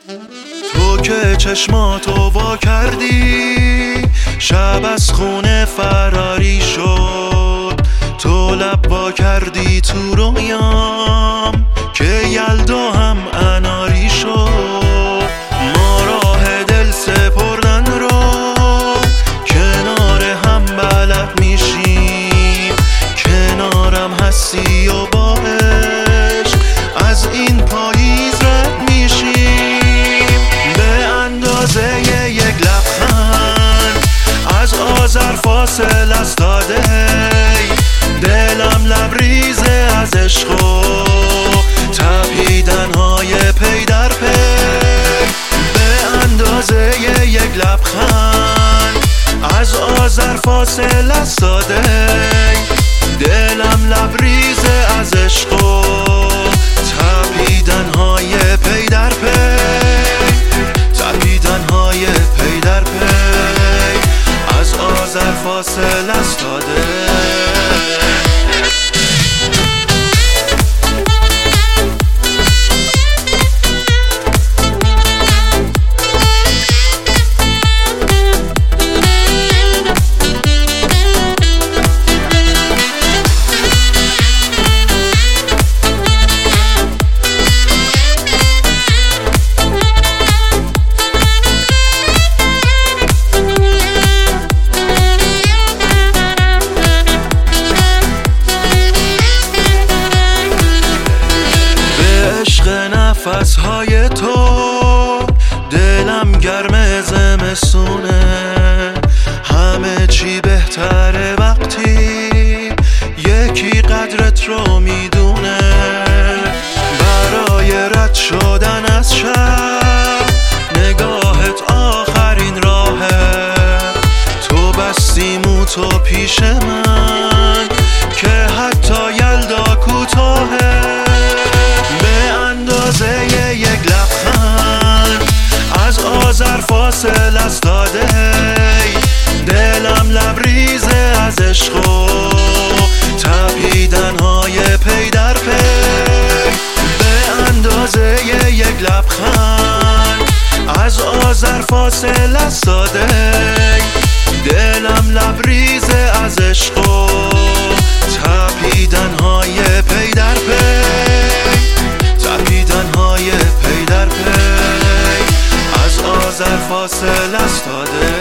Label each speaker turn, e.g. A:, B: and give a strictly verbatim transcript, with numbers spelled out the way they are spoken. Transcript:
A: تو که چشماتو وا کردی شب از خونه فراری شد، تو لب وا کردی تو رویام که یلدا هم اناری شد. ما راه دل سپردن رو کنار هم بلد میشیم، کنارم هستی و با عشق از این پاییز رد میشیم. به اندازه یک لبخند از آذر فاصل است داده، دلم لبریزه از عشق و تپیدن‌های پی در پی. به اندازه یک لبخند از آذر فاصل است داده، دلم لبریزه از عشق و تپیدن‌های پی در پی، تپیدن‌های پی در پی از آذر فاصل است داده. نفس‌های تو دلم گرم زمستونه، همه چی بهتره وقتی یکی قدرت رو میدونه. برای رد شدن از شب نگاهت آخرین راهه، تو بستی موتو پیش من که حتی یلدا کوتاهه. یک لبخند از آذر فاصل است داده، دلم لبریزه از عشق و تپیدن‌های پی در پی. به اندازه یک لبخند از آذر فاصل است داده، دلم لبریزه از عشق و تپیدن‌های پی در پی، تپیدن‌های پی در پی از آذر فاصل است داده.